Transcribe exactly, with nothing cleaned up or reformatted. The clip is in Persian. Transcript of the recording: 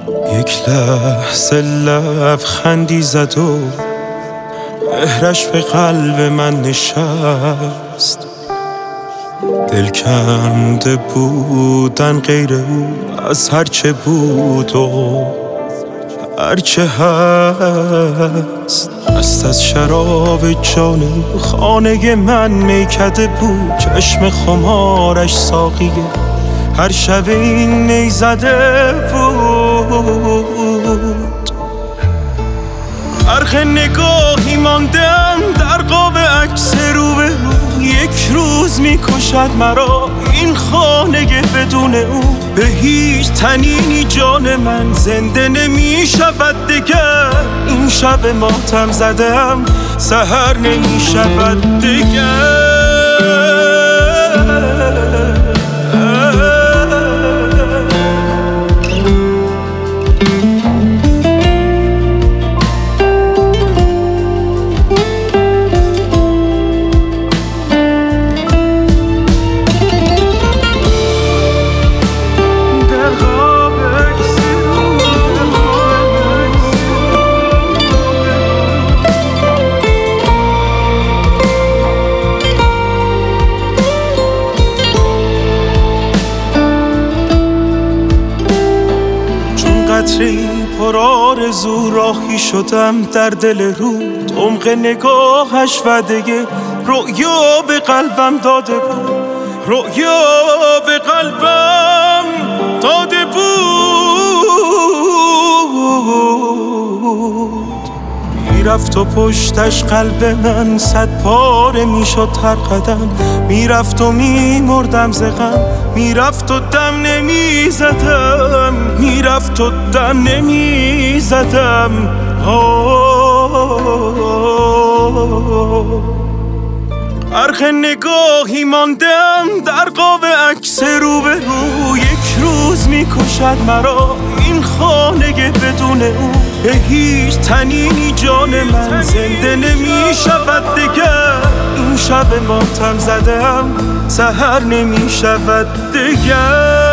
یک لحظه لبخندی زد و مهرش به قلب من نشست. دل کنده بودن غیر او از هرچه بود و هرچه هست. دست از شراب جان او خانه من میکده بود، چشم خمارش ساقیه هر شب این می زده بود. غرق نگاهی ماندم در قاب عکس رو به رو، یک روز میکشد مرا این خانه بدون او. به هیچ تنینی جان من زنده نمیشود دگر، این شب ماتم زدم سحر نمیشود دگر. قطره‌ای پر آرزو راهی شدم در دل رود، عمق نگاهش وعده رؤیا به قلبم داده بود، رؤیا به قلبم داده بود. میرفت و پشتش قلب من صد پاره میشد هر قدم، میرفت و میمردم ز غم، میرفت و دم نمیزدم، میرفت و دم نمیزدم. غرق نگاهی ماندم در قاب عکس رو به رو، یک روز میکشد مرا این خانه بدون او. به هیچ تنینی جان من زنده نمیشود دگر، این شب ماتم زدم سحر نمیشود دگر.